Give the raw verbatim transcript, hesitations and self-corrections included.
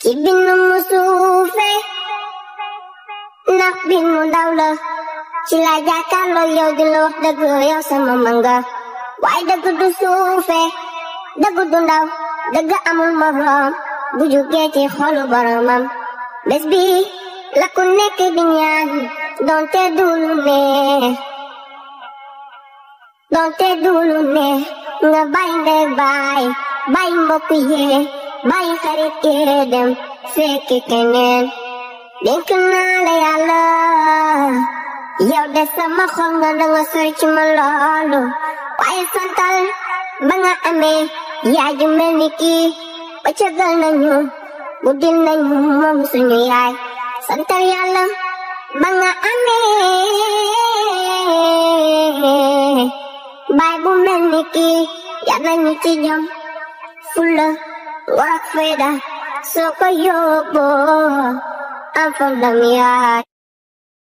ci bind mu suufe ndax bind mu ndaw la ci la jàkkaarloo yow di la wax dëgg yow sama manga waaye dëgg du suufe dëgg du ndaw dëgg amul morom bu jugee ci xolu boromam bés bi la ku nekk di ñaan donte dulu neex donte dulu neex nga bàyyi ndey bàyyi bàyyi mbokk yee bàyyi xarit yee dem fekki keneen dénk naa la yàlla yow de sama xol nga danga sori ci ma loolu waaye santal ba nga amee yaay ju mel ni kii ba cëgal nañu guddil nañu moom suñu yaay santal yàlla ba nga amee baay bu mel ni kii yar nañu ci jom fulla ngor ak fayda soo ko yóbboo am fondam yaay